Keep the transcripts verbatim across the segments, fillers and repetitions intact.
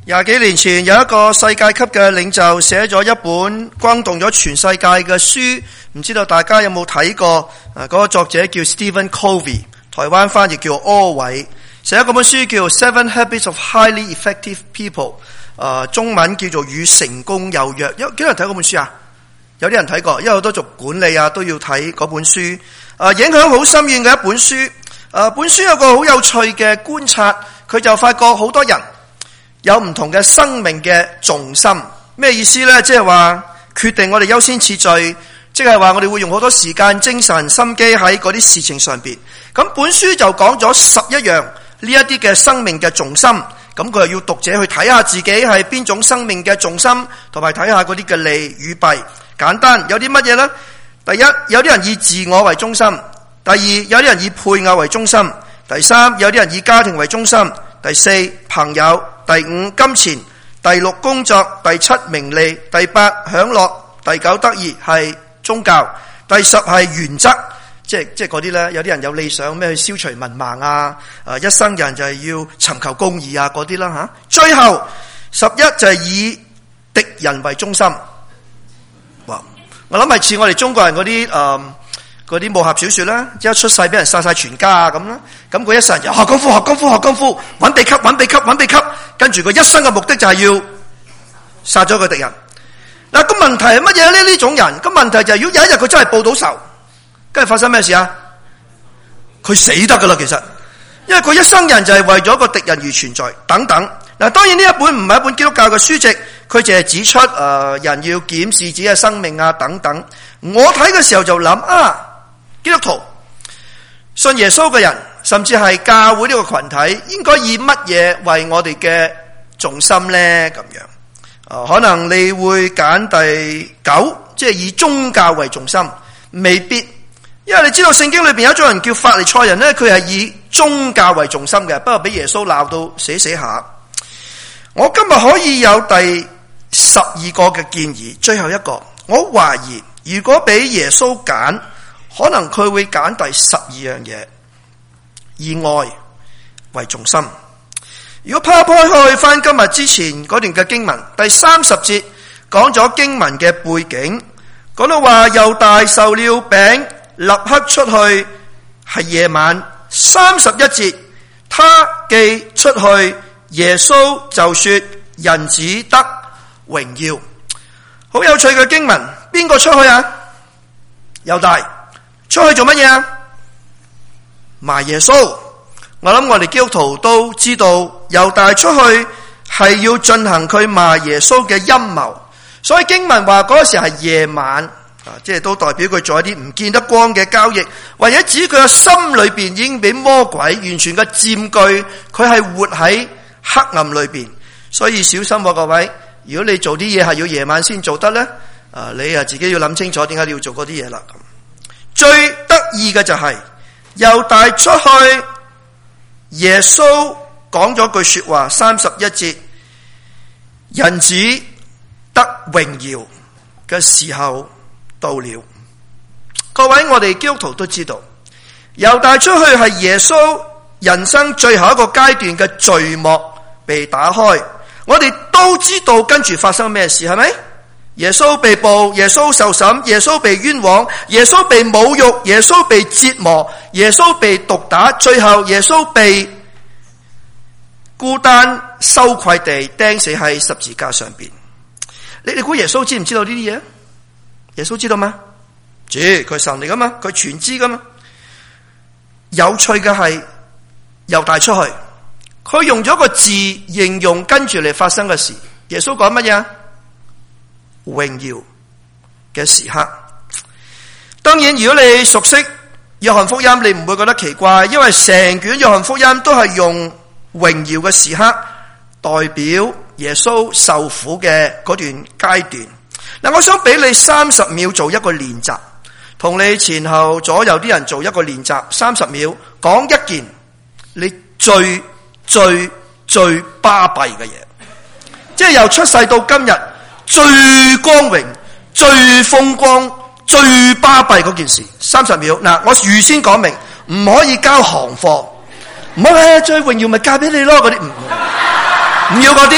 廿幾年前有一個世界級嘅領袖寫咗一本轟動咗全世界嘅書，唔知道大家有冇睇過？啊，嗰個作者叫 Stephen Covey， 台灣翻譯叫柯偉，寫咗嗰本書叫 Seven Habits of Highly Effective People， 啊，中文叫做與成功有約。有幾多人睇嗰本書啊？有啲人睇過，因為好多做管理啊都要睇嗰本書。啊，影響好深遠嘅一本書。啊，本書有個好有趣嘅觀察，佢就發覺好多人有唔同嘅生命嘅重心。咩意思呢？即係話決定我哋優先次序，即係話我哋會用好多時間、精神、心機喺嗰啲事情上邊。咁本書就講咗十一樣呢一啲嘅生命嘅重心。咁佢又要讀者去睇下自己係邊種生命嘅重心，同埋睇下嗰啲嘅利與弊。簡單有啲乜嘢呢？第一，有啲人以自我為中心；第二，有啲人以配偶為中心；第三，有啲人以家庭為中心；第四，朋友；第五，金錢；第六，工作；第七，名利；第八，享樂；第九，得意係宗教；第十係原則，即係即係嗰啲咧。有啲人有理想，咩去消除文盲啊，啊一生人就係要尋求公義啊嗰啲啦吓。最後十一就係以敵人為中心。哇！我諗係似我哋中國人嗰啲誒嗰啲武俠小說啦，一出世俾人殺晒全家啊咁啦，咁佢一世人就學功夫學功夫學功夫，揾秘笈揾秘笈揾秘笈，跟住佢一生嘅目的就係要殺咗個敵人。嗱，個問題係乜嘢呢？呢種人個問題就係如果有一日佢真係報到仇，跟住發生咩事啊？佢死得噶啦，其實，因為佢一生人就係為咗個敵人而存在等等。嗱，當然呢一本唔係一本基督教嘅書籍，佢淨係指出誒、呃、人要檢視自己嘅生命啊等等。我睇嘅時候就諗啊，基督徒信耶穌嘅人，甚至係教會呢個群體，應該以乜嘢為我哋嘅重心呢？咁樣，呃，可能你會揀第九，即係以宗教為重心，未必，因為你知道聖經裏邊有一種人叫法利賽人呢，佢係以宗教為重心嘅，不過俾耶穌鬧到死死下。我今日可以有第十二個嘅建議，最後一個，我懷疑如果俾耶穌揀，可能佢會揀第十二樣嘢，以愛為重心。如果拋開去翻今日之前嗰段嘅經文，第三十節講咗經文嘅背景，講到話猶大受了餅，立刻出去，係夜晚。三十一節，他既出去，耶穌就說人子得榮耀。好有趣嘅經文，邊個出去啊？猶大出去做乜嘢啊？賣耶穌。我諗我哋基督徒都知道，猶大出去係要進行佢賣耶穌嘅陰謀，所以經文話嗰時係夜晚，啊，即係都代表佢做一啲唔見得光嘅交易，或者指佢嘅心裏邊已經俾魔鬼完全嘅佔據，佢係活喺黑暗裏邊。所以小心喎，各位，如果你做啲嘢係要夜晚先做得呢，啊，你啊自己要諗清楚點解你要做嗰啲嘢啦。最得意嘅就係猶大出去，耶穌講咗句說話，三十一節，人子得榮耀嘅時候到了。各位，我哋基督徒都知道，猶大出去係耶穌人生最後一個階段嘅序幕被打開。我哋都知道跟住發生咩事，係咪？耶穌被捕，耶穌受審，耶穌被冤枉，耶穌被侮辱，耶穌被折磨，耶穌被毒打，最後耶穌被孤單羞愧地釘死喺十字架上邊。你哋估耶穌知唔知道呢啲嘢？耶穌知道嗎？知，佢神嚟噶嘛，佢全知噶嘛。有趣嘅係猶大出去，佢用咗個字形容跟住嚟發生嘅事。耶穌講乜嘢？榮耀嘅時刻。當然，如果你熟悉約翰福音，你唔會覺得奇怪，因為成卷約翰福音都係用榮耀嘅時刻代表耶穌受苦嘅嗰段階段。嗱，我想俾你三十秒做一個練習，同你前後左右啲人做一個練習。三十秒講一件你最最最巴閉嘅嘢，即係由出世到今日最光榮、最風光、最巴閉嗰件事。三十秒。嗱，我預先講明，唔可以交行貨，唔好咧，最榮耀咪嫁俾你咯，嗰啲唔唔要嗰啲。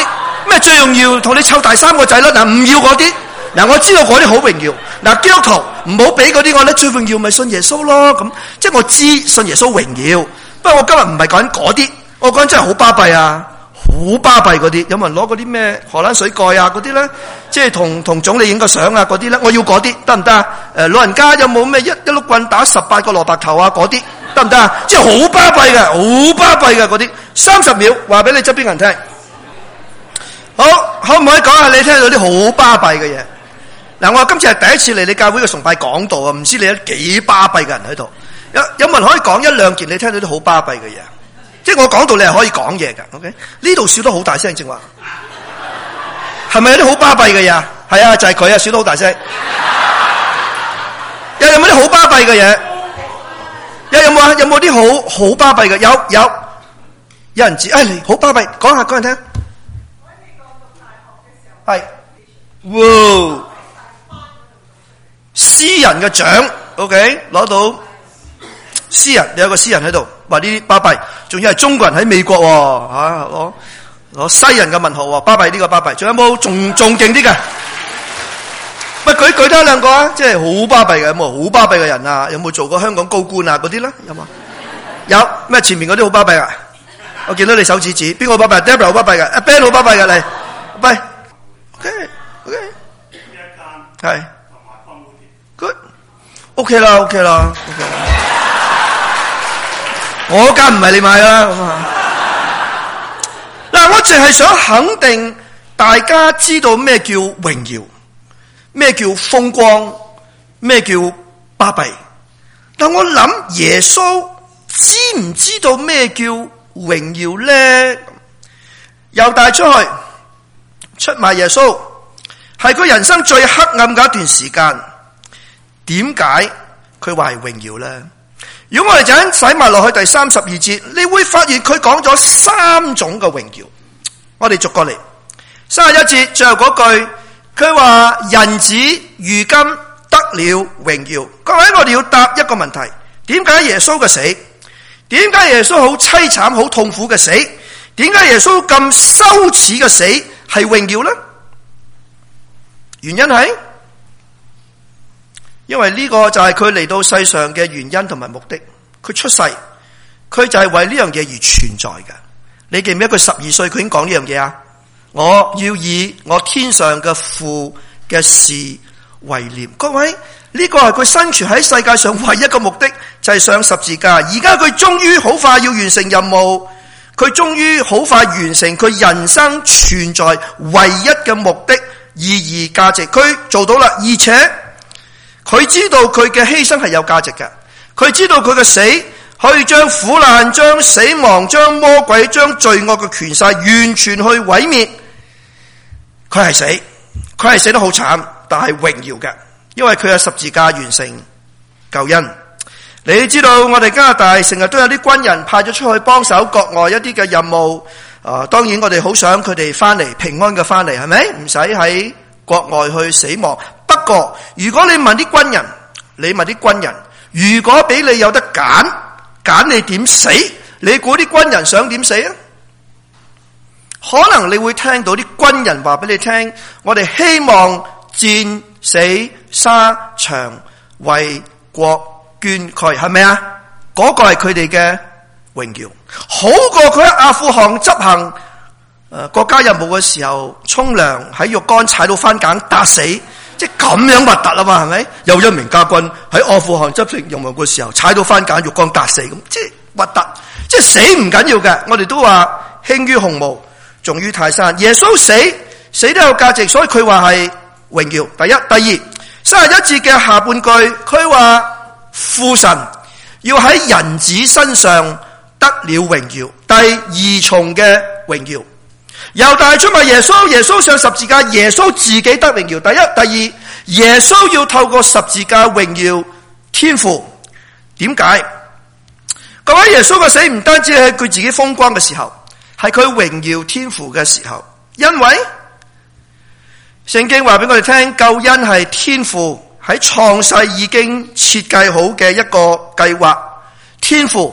咩最重要同你湊第三個仔啦？嗱，唔要嗰啲。嗱，我知道嗰啲好榮耀。嗱，基督徒唔好俾嗰啲我咧，最榮耀咪信耶穌咯。咁即係我知信耶穌榮耀，不過我今日唔係講緊嗰啲，我講真係好巴閉啊，好巴閉嗰啲。有冇人攞嗰啲咩荷蘭水蓋啊嗰啲咧？即係同同總理影個相啊嗰啲咧？我要嗰啲得唔得啊？誒，老人家有冇咩一一碌棍打十八個蘿蔔頭啊嗰啲得唔得啊？即係好巴閉嘅，好巴閉嘅嗰啲。三十秒話俾你側邊人聽。好，可唔可以講下你聽到啲好巴閉嘅嘢？嗱，我今次係第一次嚟你教會嘅崇拜講道啊，唔知你有幾巴閉嘅人喺度。有有冇人可以講一兩件你聽到啲好巴閉嘅嘢？即係我講道你係可以講嘢㗎 ，OK？ 呢度笑得好大聲正話，係咪有啲好巴閉嘅嘢？係啊，就係佢啊，笑得好大聲。又有冇啲好巴閉嘅嘢？又有冇啊？有冇啲好好巴閉嘅？有有，有人知？哎，你好巴閉，講下講人聽。係，哇！詩人嘅獎 ，OK， 攞到詩人，你有個詩人喺度，話呢啲巴閉，仲要係中國人喺美國喎，吓攞攞西人嘅文號喎，巴閉呢個巴閉，仲有冇仲仲勁啲嘅？喂，舉舉多兩個啊，即係好巴閉嘅，有冇好巴閉嘅人啊？有冇做過香港高官啊？嗰啲咧有冇？有咩？前面嗰啲好巴閉啊？我見到你手指指，邊個巴閉 ？Deborah 好巴閉嘅，阿 Ben 好巴閉嘅，嚟，喂 ，OK OK， 係。good，OK 啦 ，OK 啦 ，OK 啦。我間唔係你買啦，咁啊。嗱，我淨係想肯定大家知道咩叫榮耀，咩叫風光，咩叫巴閉。但我諗耶穌知唔知道咩叫榮耀咧？又帶出去出賣耶穌，係佢人生最黑暗嘅一段時間。點解佢話係榮耀咧？如果我哋就咁睇埋落去第三十二節，你會發現佢講咗三種嘅榮耀。我哋逐個嚟。三十一節最後嗰句，佢話人子如今得了榮耀。各位，我哋要答一個問題：點解耶穌嘅死？點解耶穌好淒慘、好痛苦嘅死？點解耶穌咁羞恥嘅死係榮耀咧？原因係因為呢個就係佢嚟到世上嘅原因同埋目的。佢出世，佢就係為呢樣嘢而存在嘅。你記唔記得佢十二歲佢已經講呢樣嘢啊？我要以我天上嘅父嘅事為念。各位，呢個係佢生存喺世界上唯一嘅目的，就係上十字架。而家佢終於好快要完成任務，佢終於好快完成佢人生存在唯一嘅目的、意義、價值。佢做到啦，而且佢知道佢嘅犧牲係有價值嘅，佢知道佢嘅死可以將苦難、將死亡、將魔鬼、將罪惡嘅權勢完全去毀滅。佢係死，佢係死得好慘，但係榮耀嘅，因為佢有十字架完成救恩。你知道我哋加拿大成日都有啲軍人派咗出去幫手國外一啲嘅任務，啊、呃，當然我哋好想佢哋翻嚟平安嘅翻嚟，係咪？唔使喺國外去死亡。不過，如果你問啲軍人，你問啲軍人，如果俾你有得揀，揀你點死？你估啲軍人想點死啊？可能你會聽到啲軍人話俾你聽，我哋希望戰死沙場為國捐軀，係咪啊？嗰個係佢哋嘅榮耀，好過佢喺阿富汗執行誒、呃、國家任務嘅時候沖涼喺浴缸踩到番梘打死。即係咁樣核突啊嘛，係咪？有一名家軍喺阿富汗執行任務嘅時候踩到番梘浴缸打死，咁即係核突。即係死唔緊要嘅，我哋都話輕於鴻毛，重於泰山。耶穌死死都有價值，所以佢話係榮耀。第一、第二，三十一節嘅下半句，佢話父神要喺人子身上得了榮耀，第二重嘅榮耀。又帶出埋耶穌，耶穌上十字架，耶穌自己得榮耀。第一、第二，耶穌要透過十字架榮耀天父。點解？各位，耶穌嘅死唔單止係佢自己風光嘅時候，係佢榮耀天父嘅時候。因為聖經話俾我哋聽，救恩係天父喺創世已經設計好嘅一個計劃。天父唔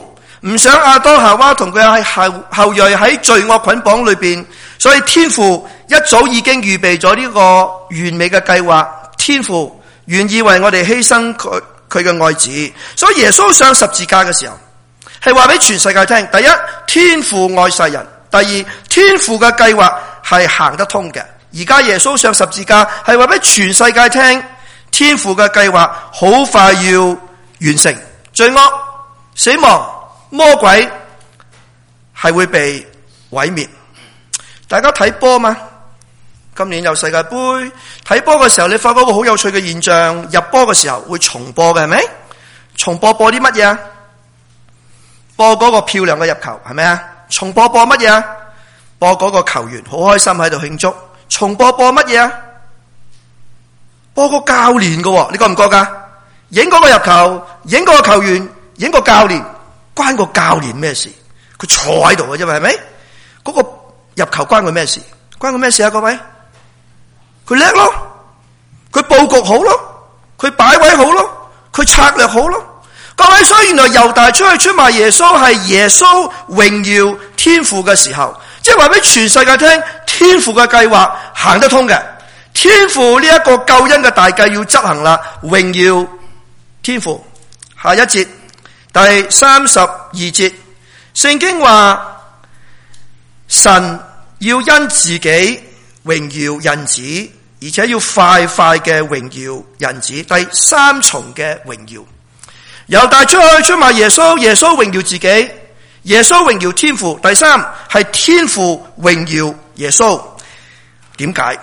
唔想亞當夏娃同佢喺後後裔喺罪惡捆綁裏邊，所以天父一早已經預備咗呢個完美嘅計劃。天父願意為我哋犧牲佢佢嘅愛子，所以耶穌上十字架嘅時候係話俾全世界聽：第一，天父愛世人；第二，天父嘅計劃係行得通嘅。而家耶穌上十字架係話俾全世界聽，天父嘅計劃好快要完成，罪惡、死亡、魔鬼係會被毀滅。大家睇波嘛？今年有世界杯，睇波嘅時候你發覺個好有趣嘅現象，入波嘅時候會重播嘅，係咪？重播播啲乜嘢啊？播嗰個漂亮嘅入球，係咪啊？重播播乜嘢啊？播嗰個球員好開心喺度慶祝。重播播乜嘢啊？播個教練嘅，你覺唔覺噶？影嗰個入球，影嗰個球員，影個教練，關個教練咩事？佢坐喺度嘅啫嘛，係咪？嗰個入球關佢咩事？關佢咩事啊？各位，佢叻咯，佢佈局好咯，佢擺位好咯，佢策略好咯。各位，所以原來猶大出去出賣耶穌係耶穌榮耀天父嘅時候，即係話俾全世界聽，天父嘅計劃行得通嘅。天父呢一個救恩嘅大計要執行啦，榮耀天父。下一節第三十二節，聖經話神要因自己榮耀人子，而且要快快嘅榮耀人子，第三重嘅榮耀。猶大出去出賣耶穌，耶穌榮耀自己，耶穌榮耀天父。第三係天父榮耀耶穌。點解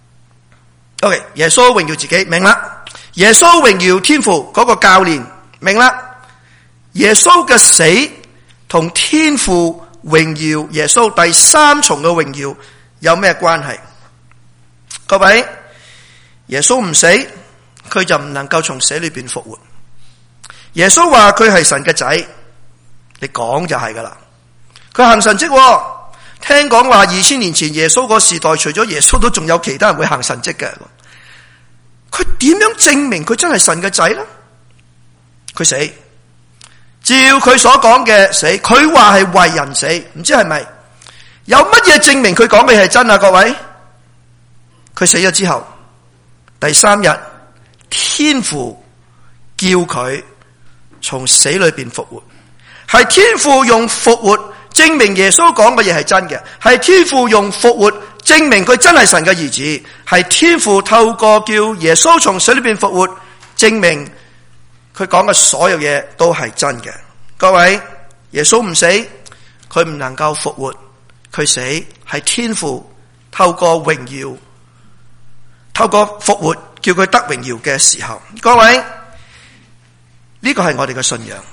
？OK， 耶穌榮耀自己，明啦。耶穌榮耀天父嗰個教練，明啦。耶穌嘅死同天父榮耀耶穌第三重嘅榮耀有咩關係？各位，耶穌唔死，佢就唔能夠從死裏邊復活。耶穌話佢係神嘅仔，你講就係噶啦。佢行神蹟，聽講話二千年前耶穌個時代，除咗耶穌都仲有其他人會行神蹟嘅。佢點樣證明佢真係神嘅仔呢？佢死，照佢所講嘅死，佢話係為人死，唔知係咪？有乜嘢證明佢講嘅係真啊？各位，佢死咗之後，第三日天父叫佢從死裏邊復活，係天父用復活證明耶穌講嘅嘢係真嘅，係天父用復活證明佢真係神嘅兒子，係天父透過叫耶穌從死裏邊復活，證明佢講嘅所有嘢都係真嘅。各位，耶穌唔死，佢唔能夠復活，佢死係天父透過榮耀，透過復活叫佢得榮耀嘅時候。各位，呢個係我哋嘅信仰。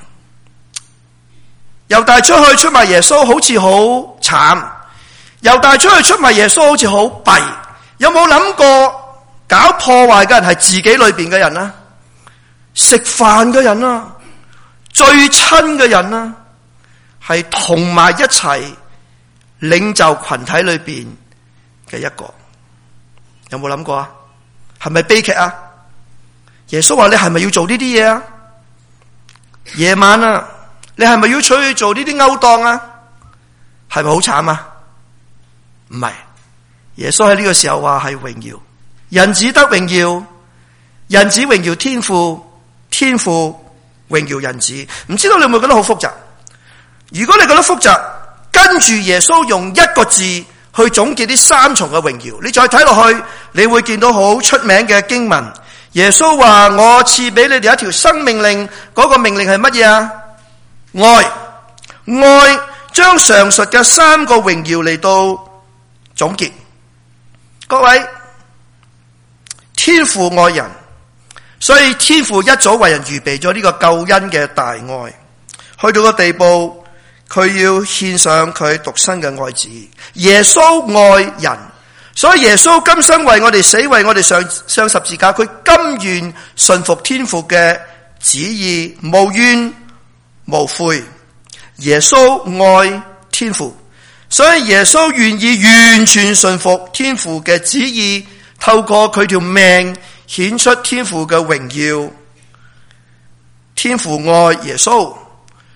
猶大出去出賣耶穌好似好慘，猶大出去出賣耶穌好似好弊。有冇諗過搞破壞嘅人係自己裏邊嘅人啊？食飯嘅人啊，最親嘅人啊，係同埋一齊領袖群體裏邊嘅一個。有冇諗過啊？係咪悲劇啊？耶穌話你係咪要做呢啲嘢啊？夜晚啊，你係咪要出去做呢啲勾當啊？係咪好慘啊？唔係，耶穌喺呢個時候話係榮耀，人子得榮耀，人子榮耀天父，天父榮耀人子。唔知道你有冇覺得好複雜？如果你覺得複雜，跟住耶穌用一個字去總結呢三重嘅榮耀，你再睇落去，你會見到好出名嘅經文。耶穌話我賜俾你哋一條新命令，嗰個命令係乜嘢啊？愛，愛將上述嘅三個榮耀嚟到總結。各位，天父愛人，所以天父一早為人預備咗呢個救恩嘅大愛，去到個地步，佢要獻上佢獨生嘅愛子。耶穌愛人，所以耶穌甘心為我哋死，為我哋上上十字架，佢甘願順服天父嘅旨意，無怨無悔。耶穌愛天父，所以耶穌願意完全順服天父嘅旨意，透過佢條命顯出天父嘅榮耀。天父愛耶穌，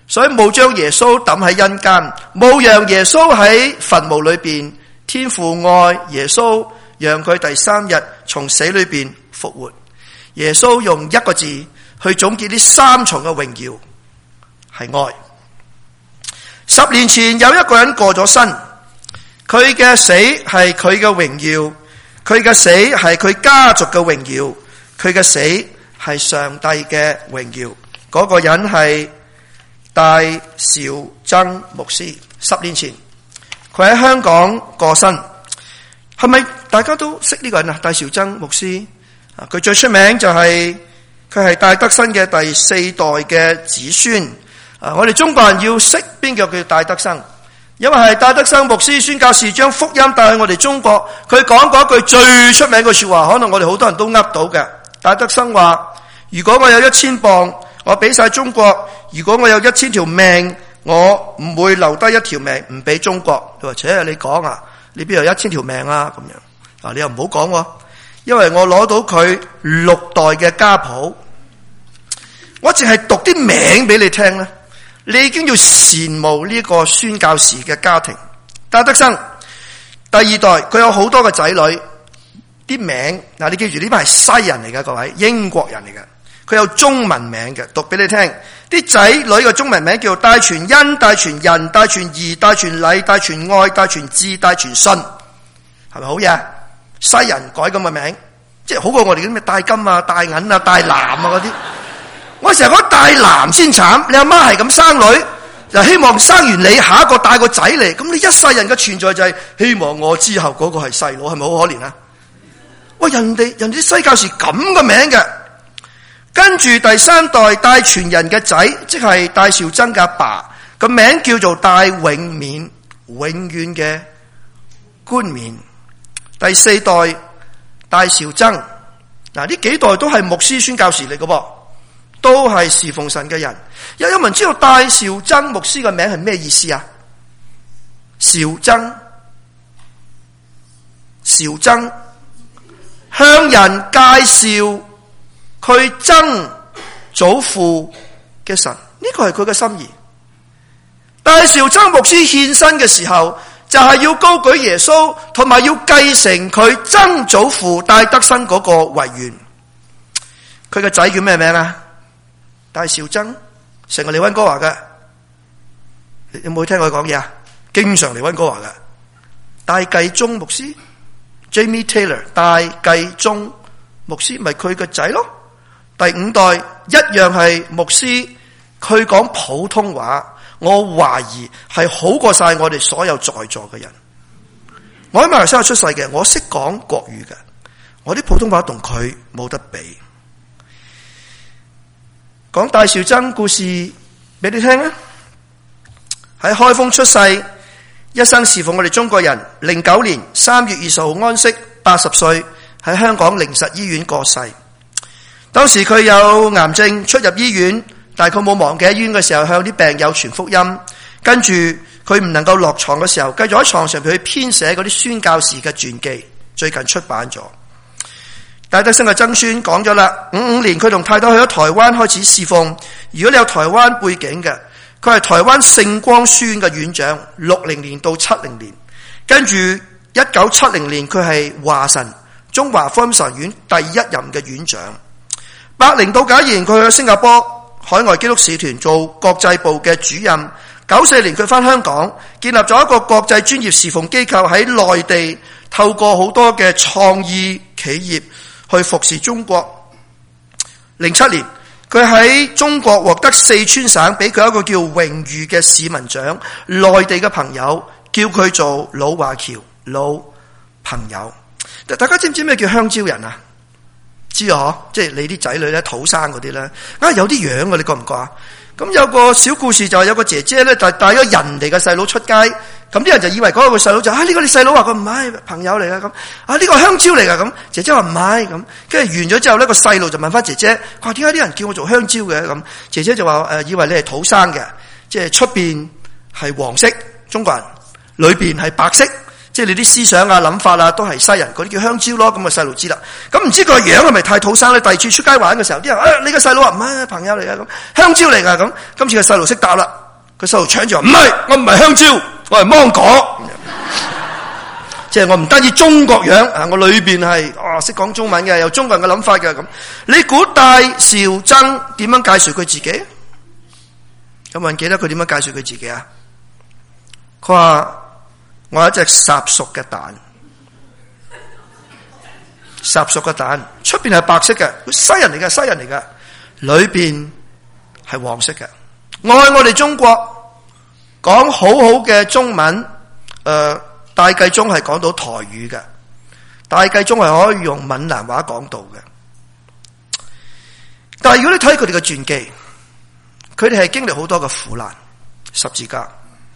所以冇將耶穌抌喺陰間，冇讓耶穌喺墳墓裏邊。天父愛耶穌，讓佢第三日從死裏邊復活。耶穌用一個字去總結呢三重嘅榮耀，係愛。十年前有一個人過咗身，佢嘅死係佢嘅榮耀，佢嘅死係佢家族嘅榮耀，佢嘅死係上帝嘅榮耀。嗰、那個人係戴兆曾牧師。十年前佢喺香港過身，係咪大家都識呢個人啊？戴兆曾牧師啊，佢最出名就係佢係戴德生嘅第四代嘅子孫啊！我哋中國人要識邊個叫戴德生，因為係戴德生牧師宣教士將福音帶去我哋中國。佢講過一句最出名嘅說話，可能我哋好多人都噏到嘅。戴德生話：如果我有一千磅，我俾晒中國；如果我有一千條命，我唔會留低一條命唔俾中國。佢話：切，你講啊，你邊有一千條命啊？咁樣啊，你又唔好講，因為我攞到佢六代嘅家譜，我淨係讀啲名俾你聽咧，你已經要羨慕呢個宣教士嘅家庭。戴德生第二代，佢有好多個仔女，啲名嗱，你記住呢班係西人嚟嘅，各位英國人嚟嘅。佢有中文名嘅，讀俾你聽。啲仔女嘅中文名叫戴傳恩、戴傳仁、戴傳義、戴傳禮、戴傳愛、戴傳智、戴傳信，係咪好嘢？西人改咁嘅名，即係好過我哋啲咩戴金啊、戴銀啊、戴藍啊嗰啲。我成日講戴藍先慘，你阿媽係咁生女，就希望生完你下一個帶個仔嚟，咁你一世人嘅存在就係希望我之後嗰個係細佬，係咪好可憐啊？喂，人哋人哋啲西教士咁嘅名嘅。跟住第三代戴傳仁嘅仔，即係戴兆曾嘅阿爸，個名叫做戴永冕，永遠嘅冠冕。第四代戴兆曾，嗱呢幾代都係牧師宣教士嚟嘅噃，都係侍奉神嘅人。有有人知道戴兆曾牧師嘅名係咩意思啊？兆曾，兆曾，向人介紹佢曾祖父嘅神，呢個係佢嘅心意。戴兆曾牧師獻身嘅時候，就係要高舉耶穌，同埋要繼承佢曾祖父戴德生嗰個遺願。佢嘅仔叫咩名啊？戴兆曾，成日嚟溫哥華嘅，你有冇聽佢講嘢啊？經常嚟溫哥華嘅。戴繼宗牧師 Jamie Taylor， 戴繼宗牧師咪佢個仔咯。第五代一樣係牧師，佢講普通話，我懷疑係好過晒我哋所有在座嘅人。我喺馬來西亞出世嘅，我識講國語嘅，我啲普通話同佢冇得比。講戴兆曾故事俾你聽啊！喺開封出世，一生侍奉我哋中國人。零九年三月二十號安息，八十歲喺香港靈實醫院過世。當時佢有癌症，出入醫院，但係佢冇忘記喺醫院嘅時候向啲病友傳福音。跟住佢唔能夠落床嘅時候，繼續喺床上邊去編寫嗰啲宣教士嘅傳記，最近出版咗。戴德生嘅曾孫講咗啦，五五年佢同太太去咗台灣開始侍奉。如果你有台灣背景嘅，佢係台灣聖光書院嘅院長，六零年到七零年。跟住一九七零年佢係華神中華福音神院第一任嘅院長。八零到九年佢去新加坡海外基督使團做國際部嘅主任。九四年佢返香港建立咗一個國際專業侍奉機構，喺內地透過好多嘅創意企業去服侍中國。零七年佢喺中國獲得四川省俾佢一個叫榮譽嘅市民獎，內地嘅朋友叫佢做老華僑老朋友。大家知唔知咩叫香蕉人啊？知啊，即係你啲仔女咧，土生嗰啲咧，啊有啲樣嘅，你覺唔覺啊？咁有個小故事就係有個姐姐咧，就帶咗人哋嘅細佬出街，咁啲人就以為嗰個細佬就啊呢個你細佬，話佢唔係朋友嚟噶，咁啊呢個香蕉嚟噶，咁姐姐話唔係，咁跟住完咗之後呢個細路就問翻姐姐，佢話點解啲人叫我做香蕉嘅？咁姐姐就話誒以為你係土生嘅，即係出邊係黃色中國人，裏邊係白色， 即係你啲思想啊、諗法啊，都係西人嗰啲叫香蕉咯。咁個細路知啦。咁唔知個樣係咪太土生咧？第二次出街玩嘅時候，啲人啊，你個細路啊，唔係朋友嚟噶，咁香蕉嚟噶咁。今次個細路識答啦，個細路搶住話唔係，我唔係香蕉，我係芒果。即係我唔單止中國樣啊，我裏邊係啊識講中文嘅，有中國人嘅諗法嘅咁。你估戴紹曾點樣介紹佢自己？有冇人記得佢點樣介紹佢自己啊？佢話我係一隻烚熟嘅蛋，烚熟嘅蛋，出邊係白色嘅，西人嚟嘅，西人嚟嘅，裏邊係黃色嘅。愛我哋中國，講好好嘅中文，誒、呃。大計中係講到台語嘅，大計中係可以用閩南話講到嘅。但係如果你睇佢哋嘅傳記，佢哋係經歷好多嘅苦難，十字架。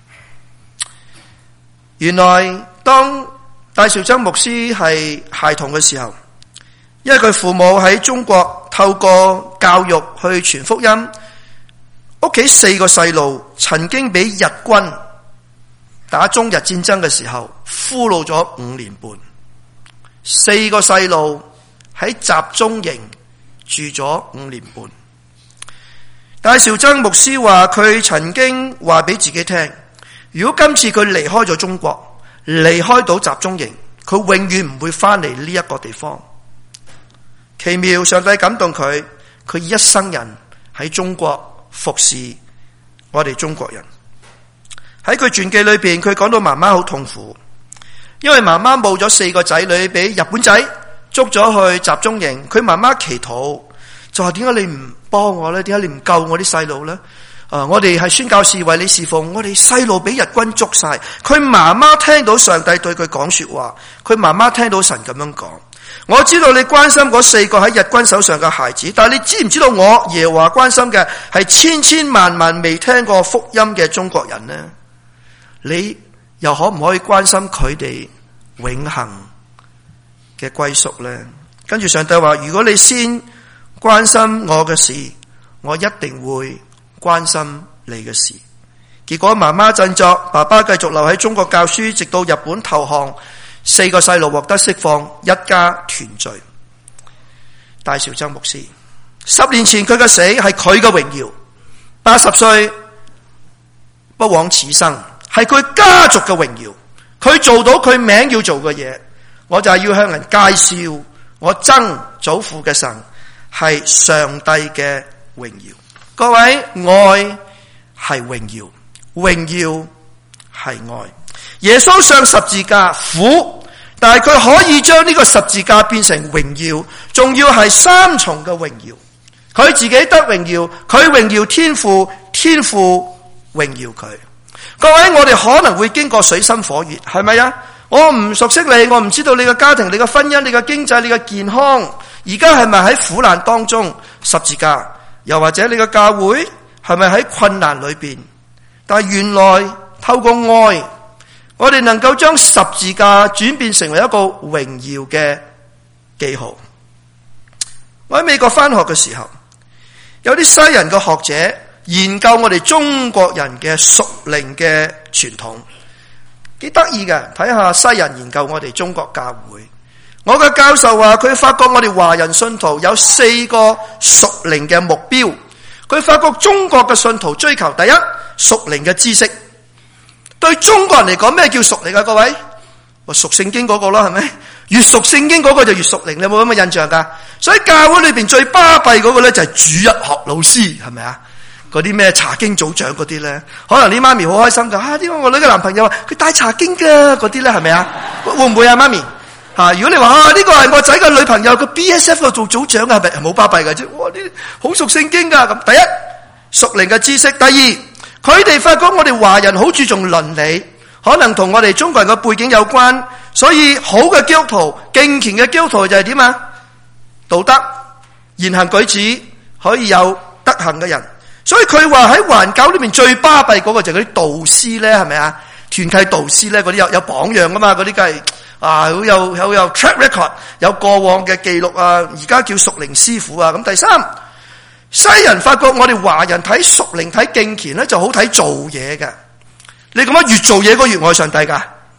原來當戴紹曾牧師係孩童嘅時候，因為佢父母喺中國透過教育去傳福音，屋企四個細路曾經俾日軍打中日戰爭嘅時候俘虜咗五年半，四個細路喺集中營住咗五年半。戴紹曾牧師話佢曾經話俾自己聽，如果今次佢離開咗中國，離開到集中營，佢永遠唔會翻嚟呢一個地方。奇妙，上帝感動佢，佢一生人喺中國服侍我哋中國人。喺佢傳記裏邊，佢講到媽媽好痛苦，因為媽媽冇咗四個仔女，俾日本仔捉咗去集中營。佢媽媽祈禱，就話點解你唔幫我呢？點解你唔救我啲細路呢？啊，我哋係宣教士為你侍奉，我哋細路俾日軍捉晒。佢媽媽聽到上帝對佢講說話，佢媽媽聽到神咁樣講，我知道你關心嗰四個喺日軍手上嘅孩子，但係你知唔知道我耶和華關心嘅係千千萬萬未聽過福音嘅中國人呢？你又可唔可以關心佢哋永恆嘅歸屬呢？跟住上帝話，如果你先關心我嘅事，我一定會關心你嘅事。結果媽媽振作，爸爸繼續留喺中國教書，直到日本投降，四個細路獲得釋放，一家團聚。戴紹曾牧師，十年前佢嘅死係佢嘅榮耀，八十歲不枉此生，係佢家族嘅榮耀，佢做到佢名要做嘅嘢。我就係要向人介紹我曾祖父嘅神係上帝嘅榮耀。各位，愛係榮耀，榮耀係愛。耶穌上十字架苦，但係佢可以將呢個十字架變成榮耀，仲要係三重嘅榮耀。佢自己得榮耀，佢榮耀天父，天父榮耀佢。各位，我哋可能會經過水深火熱，係咪啊？我唔熟悉你，我唔知道你嘅家庭、你嘅婚姻、你嘅經濟、你嘅健康，而家係咪喺苦難當中？十字架，又或者你嘅教會係咪喺困難裏邊？但係原來透過愛，我哋能夠將十字架轉變成為一個榮耀嘅記號。我喺美國返學嘅時候，有啲西人嘅學者研究我哋中國人嘅屬靈嘅傳統，幾得意嘅。睇下西人研究我哋中國教會。我嘅教授話佢發覺我哋華人信徒有四個屬靈嘅目標。佢發覺中國嘅信徒追求第一，屬靈嘅知識。對中國人嚟講，咩叫屬靈啊？各位，我屬聖經嗰個啦，係咪？越屬聖經嗰個就越屬靈，你有冇咁嘅印象噶？所以教會裏邊最巴閉嗰個咧就係主日學老師，係咪啊？嗰啲咩查經組長嗰啲咧，可能啲媽咪好開心噶，啊，點解我女嘅男朋友話佢帶查經噶？嗰啲咧係咪啊？會唔會啊，媽咪？吓，如果你話啊呢個係我仔嘅女朋友，佢 B S F 度做組長啊，係咪？係冇巴閉嘅啫。哇，呢好熟聖經噶。咁第一，屬靈嘅知識；第二，佢哋發覺我哋華人好注重倫理，可能同我哋中國人嘅背景有關。所以好嘅基督徒、敬虔嘅基督徒就係點啊？道德、言行舉止可以有德行嘅人。所以佢話喺環教裏面最巴閉嗰個就係嗰啲導師咧，係咪啊？團契導師咧，嗰啲有有榜樣噶嘛？嗰啲梗係啊，好有好有 track record， 有過往嘅記錄啊。而家叫屬靈師傅啊。咁第三，西人發覺我哋華人睇屬靈睇敬虔咧就好睇做嘢嘅。你咁樣越做嘢，個越愛上帝噶。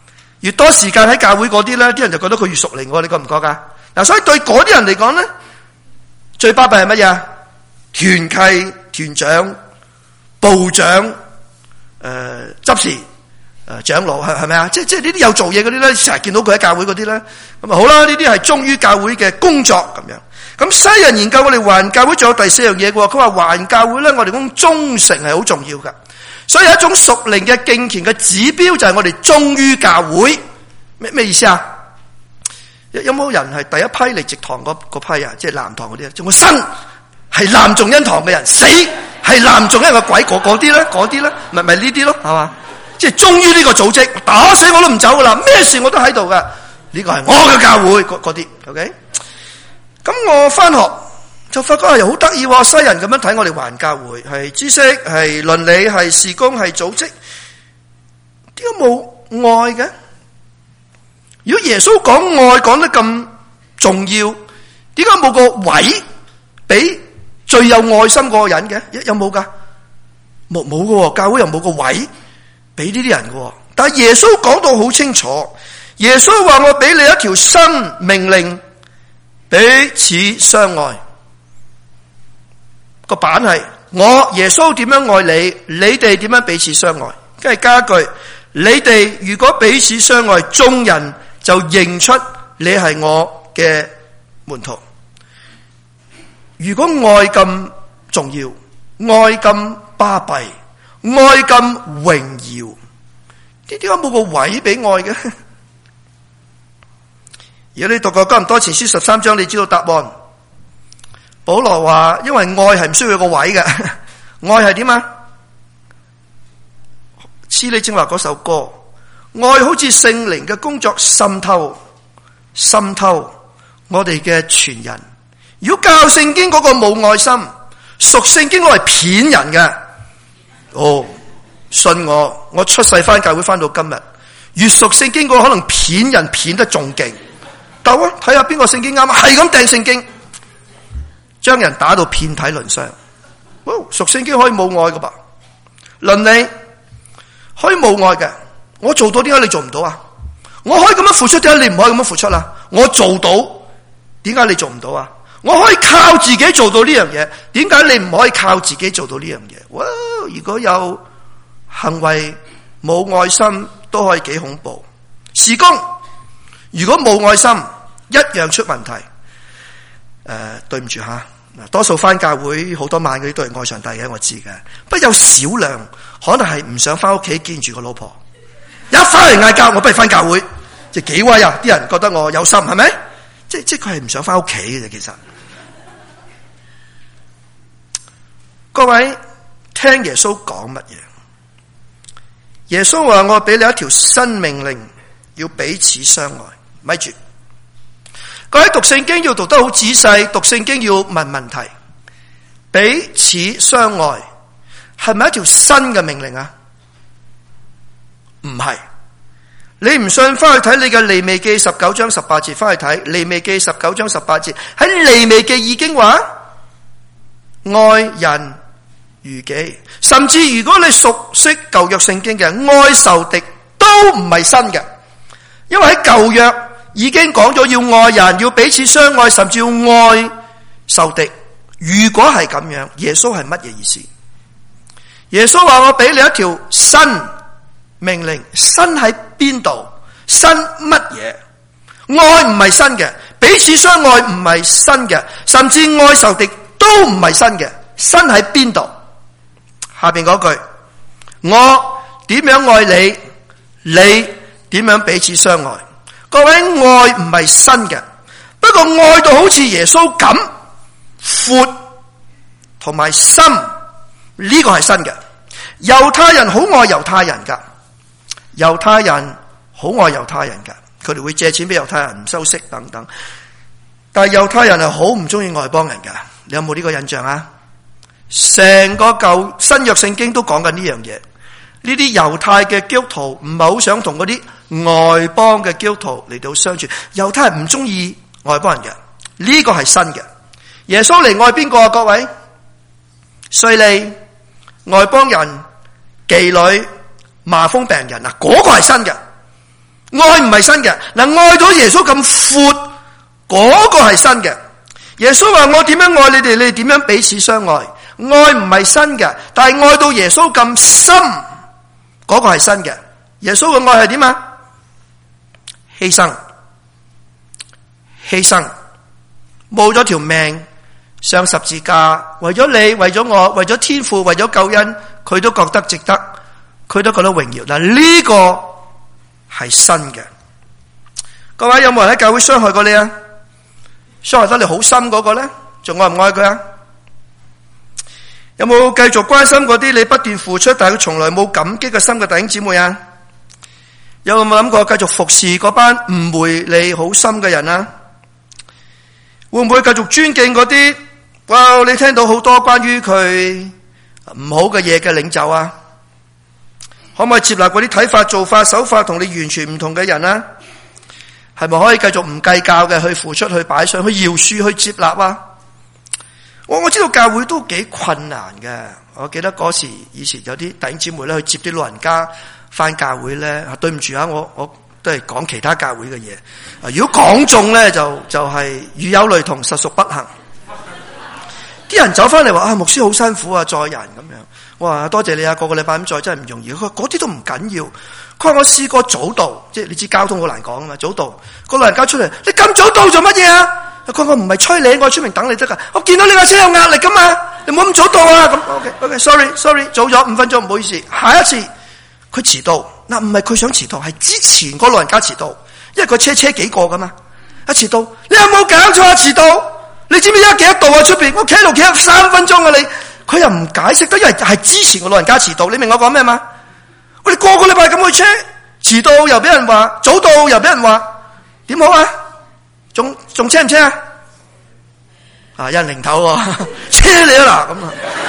越多時間喺教會嗰啲咧，啲人就覺得佢越屬靈喎，你覺唔覺噶？嗱，所以對嗰啲人嚟講咧，最巴閉係乜嘢？團契、團長、部長、誒、呃、執事、誒、呃、長老係係咪啊？即係即係呢啲有做嘢嗰啲咧，成日見到佢喺教會嗰啲咧，咁啊好啦，呢啲係忠於教會嘅工作咁樣。咁西人研究我哋華人教會仲有第四樣嘢嘅喎，佢話華人教會咧，我哋講忠誠係好重要噶，所以有一種屬靈嘅敬虔嘅指標就係我哋忠於教會。咩咩意思啊？有冇人係第一批嚟植堂嗰嗰批啊？即係南堂嗰啲啊？仲我生係南眾恩堂嘅人，死係南眾恩嘅鬼，嗰嗰啲咧，嗰啲咧，咪咪呢啲咯，係嘛？即係忠於呢個組織，打死我都唔走噶啦，咩事我都喺度噶。呢個係我嘅教會，嗰嗰啲 ，OK。咁我翻學就發覺又好得意喎，西人咁樣睇我哋華人教會，係知識、係倫理、係事工、係組織，點解冇愛嘅？如果耶穌講愛講得咁重要，點解冇個位俾最有愛心嗰個人嘅？有冇噶？冇冇嘅，教會又冇個位俾呢啲人嘅。但係耶穌講到好清楚，耶穌話我俾你一條新命令，彼此相愛。個版係我耶穌點樣愛你，你哋點樣彼此相愛。跟住加句，你哋如果彼此相愛，眾人就認出你係我嘅門徒。如果愛咁重要，愛咁巴閉，愛咁榮耀，點解冇個位俾愛嘅？如果你讀過哥林多前書十三章，你知道答案。保羅話，因為愛係唔需要個位嘅，愛係點啊？似你正話嗰首歌，愛好似聖靈嘅工作滲透，滲透我哋嘅全人。如果教聖經嗰個冇愛心，屬聖經嗰係騙人嘅。哦，信我，我出世翻教會翻到今日，越屬聖經嗰個可能騙人騙得仲勁。鬥啊，睇下邊個聖經啱啊，係咁掟聖經，將人打到遍體鱗傷。哦，屬聖經可以冇愛㗎噃，倫理可以冇愛嘅。我做到，點解你做唔到啊？我可以咁樣付出，點解你唔可以咁樣付出啊？我做到，點解你做唔到啊？我可以靠自己做到呢樣嘢，點解你唔可以靠自己做到呢樣嘢？哇！如果有行為冇愛心，都可以幾恐怖。事工如果冇愛心，一樣出問題。誒、呃，對唔住吓，嗱，多數翻教會好多晚嗰啲都係愛上帝嘅，我知嘅。不過有少量可能係唔想翻屋企見住個老婆，一翻嚟嗌交，我不如翻教會，即係幾威啊！啲人覺得我有心，係咪？即即佢係唔想翻屋企嘅啫，其實。各位聽耶穌講乜嘢？耶穌話我俾你一條新命令，要彼此相愛。咪住，各位讀聖經要讀得好仔細，讀聖經要問問題。彼此相愛係咪一條新嘅命令啊？唔係。你唔信，翻去睇你嘅利未記十九章十八節，翻去睇利未記十九章十八節，喺利未記已經話愛人如己。甚至如果你熟悉舊約聖經嘅，愛仇敵都唔係新嘅，因為喺舊約已經講咗要愛人，要彼此相愛，甚至要愛仇敵。如果係咁樣，耶穌係乜嘢意思？耶穌話我俾你一條新命令，新喺邊度？新乜嘢？愛唔係新嘅，彼此相愛唔係新嘅，甚至愛仇敵都唔係新嘅。新喺邊度？下邊嗰句，我點樣愛你，你點樣彼此相愛。各位，愛唔係新嘅，不過愛到好似耶穌咁闊同埋深，呢個係新嘅。猶太人好愛猶太人噶，猶太人好愛猶太人噶，佢哋會借錢俾猶太人唔收息等等。但係猶太人係好唔中意外邦人噶，你有冇呢個印象啊？成個舊新約聖經都講緊呢樣嘢。呢啲猶太嘅基督徒唔係好想同嗰啲外邦嘅基督徒嚟到相處。猶太人唔中意外邦人嘅，呢個係新嘅。耶穌嚟愛邊個啊？各位，稅吏、外邦人、妓女、麻風病人啊，嗰個係新嘅。 愛唔係新嘅。嗱，愛到耶穌咁闊，嗰個係新嘅。耶穌話我點樣愛你哋，你哋點樣彼此相愛。愛唔係新嘅，但係愛到耶穌咁深，嗰個係新嘅。耶穌嘅愛係點啊？犧牲，犧牲，冇咗條命上十字架，為咗你，為咗我，為咗天父，為咗救恩，佢都覺得值得，佢都覺得榮耀。嗱，呢個係新嘅。各位有冇人喺教會傷害過你啊？傷害得你好深嗰個咧，仲愛唔愛佢啊？有冇繼續關心嗰啲你不斷付出但係佢從來冇感激嘅心嘅弟兄姊妹啊？有冇諗過繼續服侍嗰班誤會你好深嘅人啊？會唔會繼續尊敬嗰啲哇你聽到好多關於佢唔好嘅嘢嘅領袖啊？可唔可以接納嗰啲睇法、做法、手法同你完全唔同嘅人啊？係咪可以繼續唔計較嘅去付出、去擺上、去饒恕、去接納啊？我我知道教會都幾困難嘅。我記得嗰時以前有啲弟兄姊妹咧去接啲老人家翻教會咧，對唔住啊，我我都係講其他教會嘅嘢。如果講中咧就就係與有雷同，實屬不幸。啲人走翻嚟話啊，牧師好辛苦啊，載人咁樣。我話多謝你啊，個個禮拜咁載真係唔容易。佢話嗰啲都唔緊要。佢話我試過早到，即係你知交通好難講啊嘛。早到個老人家出嚟，你咁早到做乜嘢啊？佢話我唔係催你，我出面等你得噶。我見到你架車有壓力噶嘛，你唔好咁早到啊。咁 OK OK sorry sorry 早咗五分鐘，唔好意思。下一次佢遲到，嗱唔係佢想遲到，係之前個老人家遲到，因為佢車車幾個噶嘛。一遲到，你有冇搞錯啊？遲到，你知唔知而家幾多度啊？出邊我企喺度企咗三分鐘啊！你佢又唔解釋得，因為係之前個老人家遲到，你明我講咩嘛？我哋個個禮拜咁去車，遲到又俾人話，早到又俾人話，點好啊？仲仲車唔車啊？啊，有人零頭喎，車你啊嗱咁啊！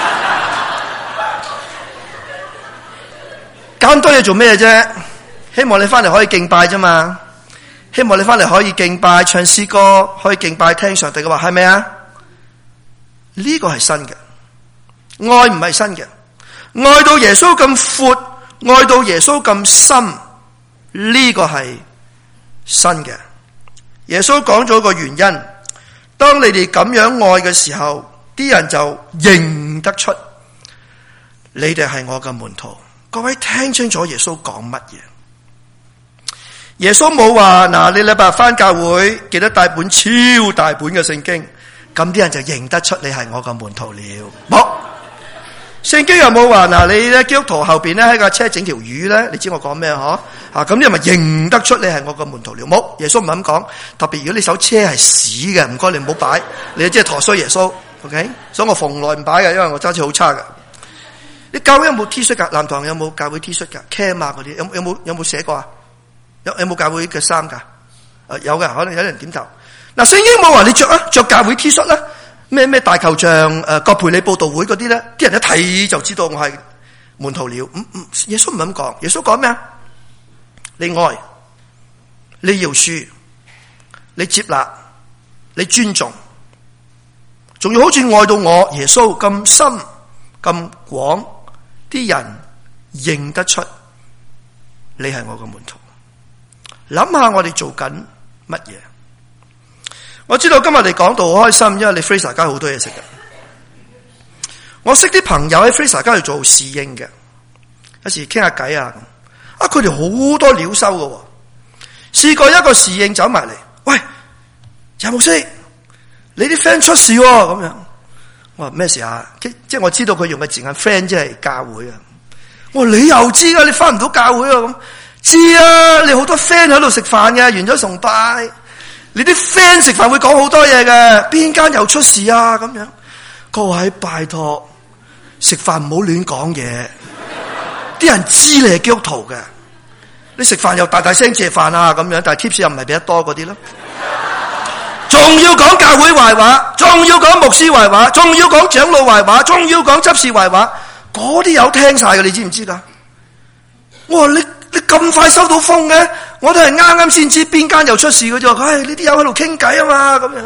搞咁多嘢做咩啫？希望你翻嚟可以敬拜啫嘛，希望你翻嚟可以敬拜、唱詩歌，可以敬拜、聽上帝嘅話，係咪啊？呢個係新嘅，愛唔係新嘅，愛到耶穌咁闊，愛到耶穌咁深，呢個係新嘅。耶穌講咗個原因，當你哋咁樣愛嘅時候，啲人就認得出你哋係我嘅門徒。各位聽清楚耶穌講乜嘢？耶穌冇話嗱，你禮拜日翻教會記得帶本超大本嘅聖經，咁啲人就認得出你係我嘅門徒了。冇，聖經又冇話嗱，你咧基督徒後邊咧喺架車整條魚咧，你知我講咩嗬？啊，咁你咪認得出你係我嘅門徒了。冇，耶穌唔係咁講。特別如果你手車係屎嘅，唔該你唔好擺，你即係陀衰耶穌。OK，所以我從來唔擺嘅，因為我揸車好差嘅。你教會有冇 T 恤噶？南堂有冇教會 T 恤噶 ？Cam 啊嗰啲有有冇有冇寫過啊？有有冇教會嘅衫噶？誒有嘅，可能有人點頭。嗱，聖經冇話你着啊，着教會 T 恤啦。咩咩大球場誒，葛培理佈道會嗰啲咧，啲人一睇就知道我係門徒了。嗯嗯，耶穌唔係咁講，耶穌講咩啊？你愛，你饒恕，你接納，你尊重，仲要好似愛到我耶穌咁深咁廣，啲人認得出你係我嘅門徒。諗下我哋做緊乜嘢？我知道今日你講到好開心，因為你 Fraser 街好多嘢食嘅。我識啲朋友喺 Fraser 街度做侍應嘅，有時傾下偈啊。啊，佢哋好多料收嘅。試過一個侍應走埋嚟，喂，陳牧師，你啲 friend 出事喎，咁樣。我話咩事啊？即即係我知道佢用嘅字眼 friend 即係教會啊。我話你又知啊？你翻唔到教會啊？咁知啊？你好多 friend 喺度食飯嘅，完咗崇拜。你啲 friend 食飯會講好多嘢嘅，邊間又出事啊？咁樣，各位拜託，食飯唔好亂講嘢，啲人知你係基督徒嘅。你食飯又大大聲謝飯啊咁樣，但係 tips 又唔係俾得多嗰啲咯。仲要講教會壞話，仲要講牧師壞話，仲要講長老壞話，仲要講執事壞話，嗰啲有聽晒嘅，你知唔知噶？我話你你咁快收到風嘅？我都係啱啱先知邊間又出事嘅啫。唉，呢啲友喺度傾偈啊嘛，咁樣。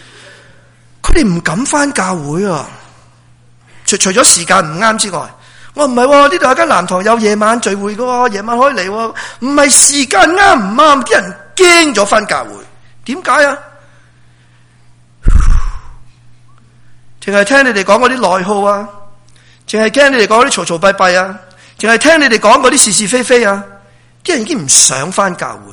佢哋唔敢翻教會啊！除除咗時間唔啱之外， 我唔係喎，呢度有間男堂有夜晚聚會嘅，夜晚可以嚟喎。唔係時間啱唔啱？啲人驚咗返教會，點解啊？淨係聽你哋講嗰啲內耗啊，淨係聽你哋講嗰啲嘈嘈閉閉啊，淨係聽你哋講嗰啲是是非非啊，啲人已經唔想返教會。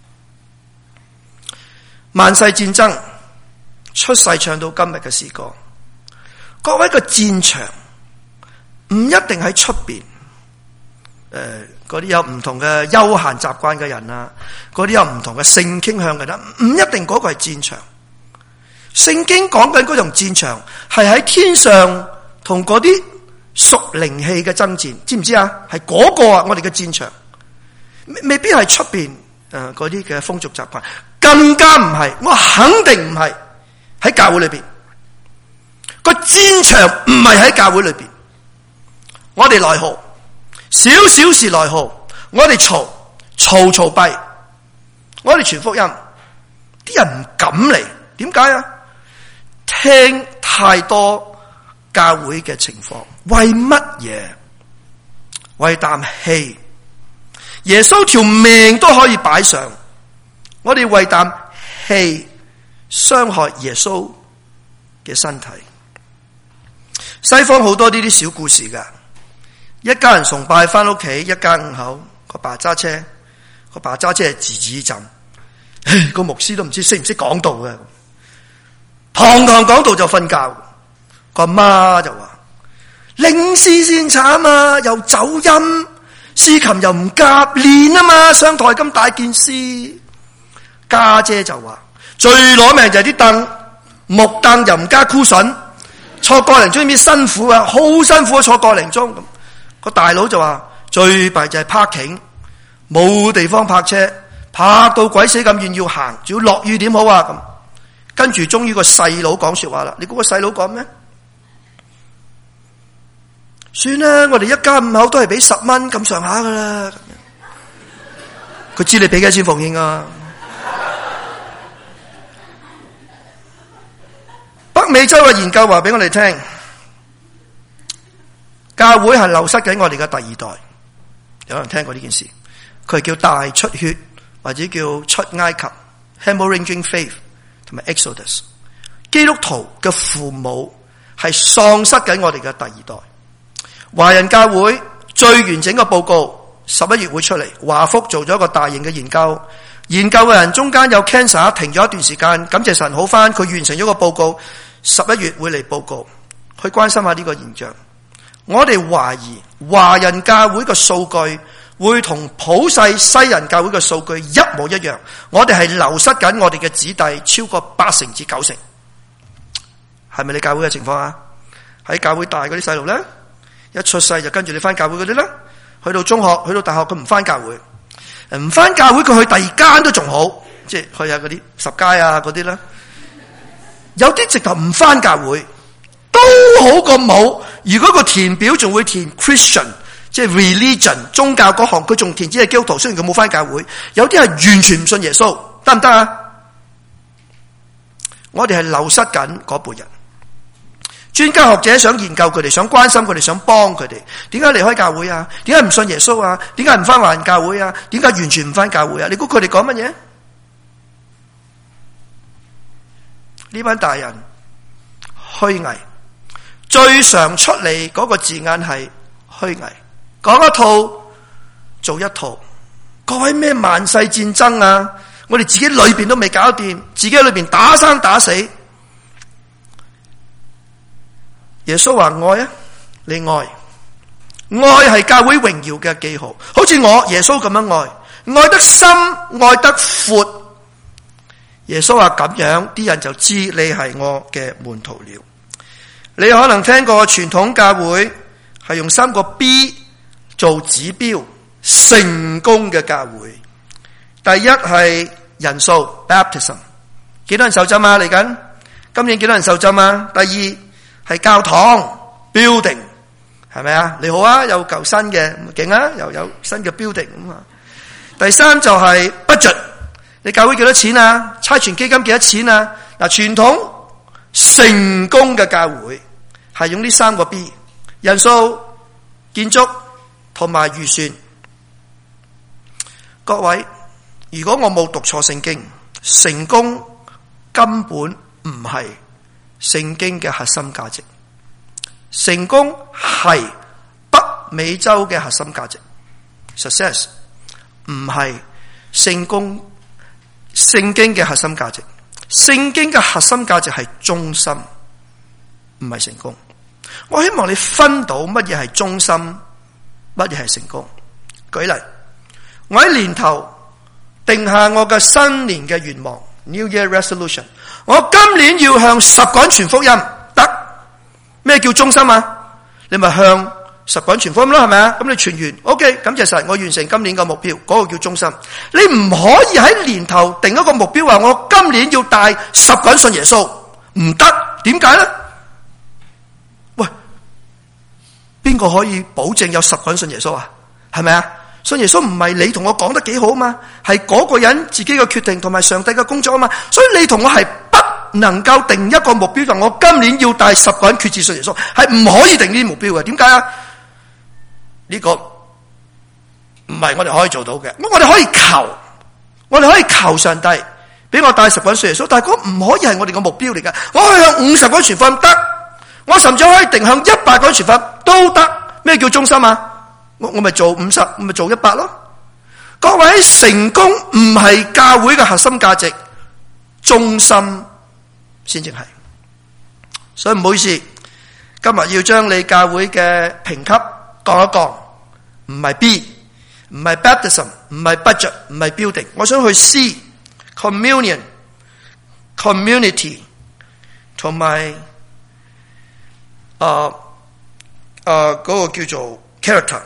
萬世戰爭出世唱到今日嘅詩歌，各位個戰場唔一定喺出邊，誒嗰啲有唔同嘅休閒習慣嘅人啊，嗰啲有唔同嘅性傾向嘅人，唔一定嗰個係戰場。聖經講緊嗰種戰場係喺天上同嗰啲屬靈氣嘅爭戰，知唔知啊？係嗰個啊，我哋嘅戰場未必係出邊誒嗰啲嘅風俗習慣，更加唔係，我肯定唔係喺教會裏邊。個戰場唔係喺教會裏邊，我哋內耗，少少事內耗，我哋嘈嘈嘈閉，我哋傳福音，啲人唔敢嚟，點解啊？聽太多教會嘅情況，為乜嘢？為啖氣，耶穌條命都可以擺上，我哋為啖氣傷害耶穌嘅身體。西方好多呢啲小故事噶，一家人崇拜翻屋企，一家五口，個爸揸車，個爸揸車係自指浸，唉，個牧師都唔知識唔識講道嘅。堂堂講道就瞓覺，個媽就話領詩先慘啊，又走音，司琴又唔夾練啊嘛，上台咁大件事。家姐就話最攞命就係啲凳，木凳又唔加 cushion，坐個零鐘邊辛苦啊，好辛苦啊，坐個零鐘咁。個大佬就話最弊就係 parking，冇地方泊車，泊到鬼死咁遠要行，仲要落雨點好啊咁。跟住終於個細佬講說話啦，你估個細佬講咩？算啦，我哋一家五口都係俾十蚊咁上下噶啦。佢知你俾幾錢奉獻啊？北美洲嘅研究話俾我哋聽，教會係流失緊我哋嘅第二代。有人聽過呢件事？佢係叫大出血，或者叫出埃及 （hemorrhaging faith）。同埋 Exodus， 基督徒嘅父母係喪失緊我哋嘅第二代。華人教會最完整嘅報告十一月會出嚟，華福做咗一個大型嘅研究，研究嘅人中間有 cancer 停咗一段時間，感謝神好返，佢完成咗個報告，十一月會嚟報告，去關心下呢個現象。我哋懷疑華人教會嘅數據會同普世西人教會嘅數據一模一樣，我哋係流失緊我哋嘅子弟超過八成至九成，係咪你教會嘅情況啊？喺教會大嗰啲細路咧，一出世就跟住你翻教會嗰啲咧，去到中學去到大學佢唔翻教會，唔翻教會佢去第二間都仲好，即係去下嗰啲十街啊嗰啲咧，有啲直頭唔翻教會都好過冇。如果個填表仲會填 Christian，即係 religion 宗教嗰行，佢仲填只係基督徒，雖然佢冇翻教會。有啲係完全唔信耶穌，得唔得啊？我哋係流失緊嗰輩人。專家學者想研究佢哋，想關心佢哋，想幫佢哋。點解離開教會啊？點解唔信耶穌啊？點解唔翻華人教會啊？點解完全唔翻教會啊？你估佢哋講乜嘢？呢班大人虛偽，最常出嚟嗰個字眼係虛偽。講一套做一套，各位咩萬世戰爭啊？我哋自己裏邊都未搞掂，自己裏邊打生打死。耶穌話愛啊，你愛，愛係教會榮耀嘅記號。好似我耶穌咁樣愛，愛得深，愛得闊。耶穌話咁樣，啲人就知你係我嘅門徒了。你可能聽過傳統教會係用三個 B 做指標，成功嘅教會。第一係人數 baptism， 幾多人受浸啊？嚟緊今年幾多人受浸啊？第二係教堂 building， 係咪啊？你好啊，有舊新嘅勁啊，又有新嘅 building 咁啊。第三就係 budget， 你教會幾多錢啊？差傳基金幾多錢啊？嗱，傳統成功嘅教會係用呢三個 B， 人數、 建築同埋預算。各位，如果我冇讀錯聖經，成功根本唔係聖經嘅核心價值。成功係北美洲嘅核心價值。Success 唔係聖功聖經嘅核心價值。聖經嘅核心價值係忠心，唔係成功。我希望你分到乜嘢係忠心，乜嘢係成功。舉例，我喺年頭定下我嘅新年嘅願望 New Year Resolution， 我今年要向十個人傳福音，得。咩叫忠心啊？你咪向十個人傳福音啦，係咪啊？咁你傳完 OK， 感謝神，我完成今年嘅目標，嗰個叫忠心。你唔可以喺年頭定一個目標話我今年要帶十個人信耶穌，唔得。點解咧？喂，邊個可以保證有十個人信耶穌啊？係咪啊？信耶穌唔係你同我講得幾好啊嘛，係嗰個人自己嘅決定同埋上帝嘅工作啊嘛。所以你同我係不能夠定一個目標，就我今年要帶十個人決志信耶穌，係唔可以定呢啲目標嘅。點解啊？呢個唔係我哋可以做到嘅。咁我哋可以求，我哋可以求上帝俾我帶十個人信耶穌，但係嗰唔可以係我哋嘅目標嚟㗎。我可以向五十個人傳福音得，我甚至可以定向一百個人傳福音都得。咩叫忠心啊？我我咪做五十，我咪做一百咯。各位，成功唔係教會嘅核心價值，忠心先至係。所以唔好意思，今日要將你教會嘅評級降一降，唔係 B， 唔係 baptism， 唔係 budget， 唔係 building， 我想去 C， communion、community 同埋誒誒嗰個叫做 character。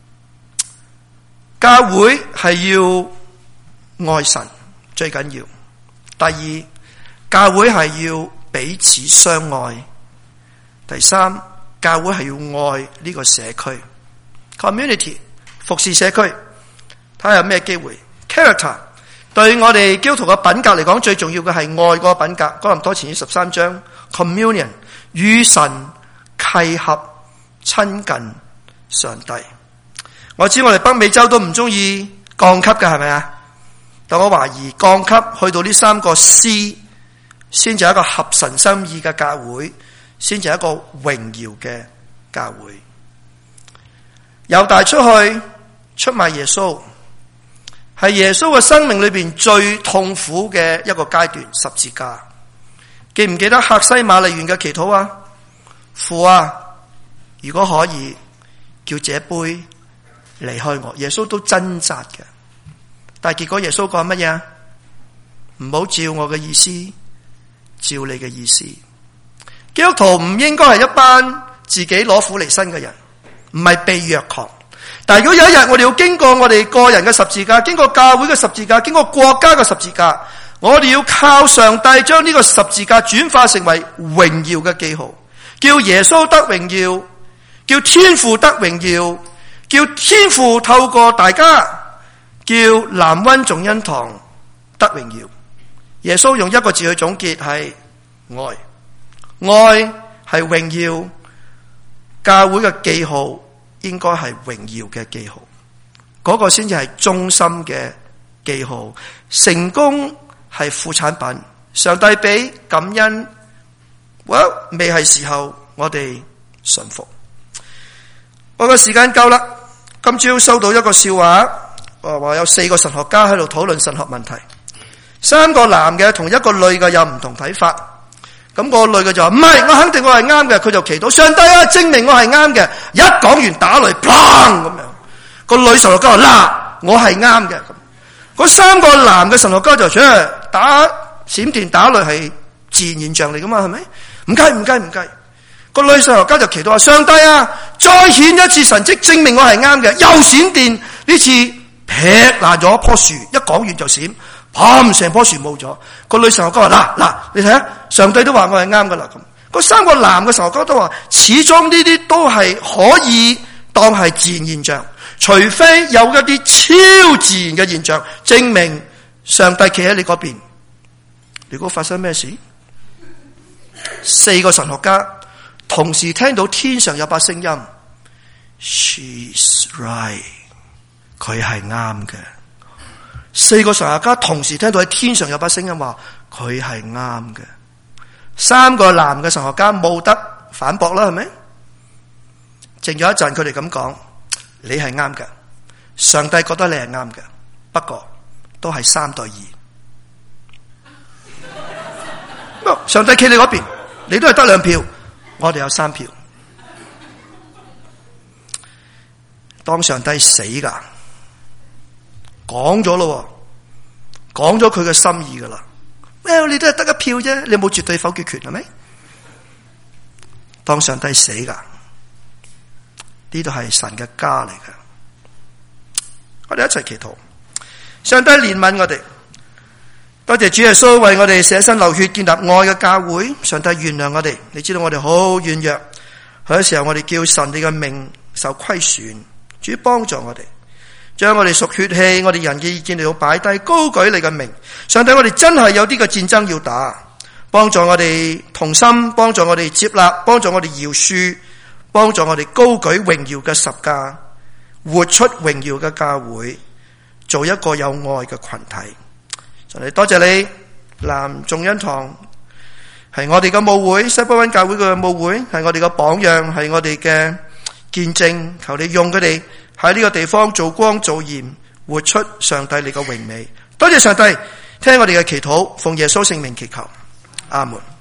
教會係要愛神最緊要。第二，教會係要彼此相愛。第三，教會係要愛呢個社區 community， 服侍社區，睇下有咩機會。character 對我哋基督徒嘅品格嚟講，最重要嘅係愛嗰個品格。哥林多前書十三章 communion， 與神契合，親近上帝。我知我哋北美洲都唔中意降級嘅，係咪啊？但我懷疑降級去到呢三個 C， 先至係一個合神心意嘅教會，先至係一個榮耀嘅教會。猶大出去出賣耶穌，係耶穌嘅生命裏邊最痛苦嘅一個階段，十字架。記唔記得客西馬尼園嘅祈禱啊？父啊，如果可以，叫這杯離開我。耶穌都掙扎嘅，但係結果耶穌講乜嘢啊？唔好照我嘅意思，照你嘅意思。基督徒唔應該係一班自己攞苦離身嘅人，唔係被虐狂。但係如果有一日我哋要經過我哋個人嘅十字架，經過教會嘅十字架，經過國家嘅十字架，我哋要靠上帝將呢個十字架轉化成為榮耀嘅記號，叫耶穌得榮耀，叫天父得榮耀，叫天父透過大家，叫南溫眾恩堂得榮耀。耶穌用一個字去總結，係愛。愛係榮耀，教會嘅記號應該係榮耀嘅記號，嗰個先至係忠心嘅記號。成功係副產品，上帝俾感恩，well，未係時候我哋順服。我個時間夠啦。今朝收到一個笑話，話有四個神學家喺度討論神學問題，三個男嘅同一個女嘅有唔同睇法。咁個女嘅就話唔係，我肯定我係啱嘅。佢就祈禱上帝啊，證明我係啱嘅。一講完打雷，砰咁樣。個女神學家話嗱，我係啱嘅。嗰三個男嘅神學家就說打閃電打雷係自然現象嚟噶嘛，係咪？唔計唔計唔計。個女神學家就祈禱話上帝啊，再顯一次神蹟證明我係啱嘅。又閃電，呢次劈爛咗棵樹，一講完就閃，砰，成棵樹冇咗。個女神學家話嗱嗱，你睇下，上帝都話我係啱噶啦。咁嗰三個男嘅神學家都話，始終呢啲都係可以當係自然現象，除非有一啲超自然嘅現象證明上帝企喺你嗰邊。如果發生咩事？四個神學家同時聽到天上有把聲音， She's right， 佢係啱嘅。四個神學家同時聽到喺天上有把聲音話佢係啱嘅。三個男嘅神學家冇得反駁啦，係咪？靜咗一陣，佢哋咁講：你係啱嘅，上帝覺得你係啱嘅，不過都係三對二。上帝企你嗰邊，你都係得兩票，我哋有三票。當上帝死噶，講咗咯，講咗佢嘅心意噶啦。Well， 你都係得一票啫，你冇絕對否決權係咪？當上帝死噶，呢度係神嘅家嚟噶。我哋一齊祈禱，上帝憐憫我哋。多謝主耶穌為我哋捨身流血建立愛嘅教會。上帝原諒我哋，你知道我哋好軟弱，好多時候我哋叫神你嘅命受虧損。主幫助我哋，將我哋屬血氣、我哋人嘅意見嚟到擺低，高舉你嘅名。上帝，我哋真係有啲嘅戰爭要打，幫助我哋同心，幫助我哋接納，幫助我哋饒恕，幫助我哋高舉榮耀嘅十架，活出榮耀嘅教會，做一個有愛嘅群體。上帝多謝你，南眾恩堂係我哋嘅母會，西北灣教會嘅母會係我哋嘅榜樣，係我哋嘅見證。求你用佢哋喺呢個地方做光做鹽，活出上帝你嘅榮美。多謝上帝，聽我哋嘅祈禱，奉耶穌聖名祈求，阿門。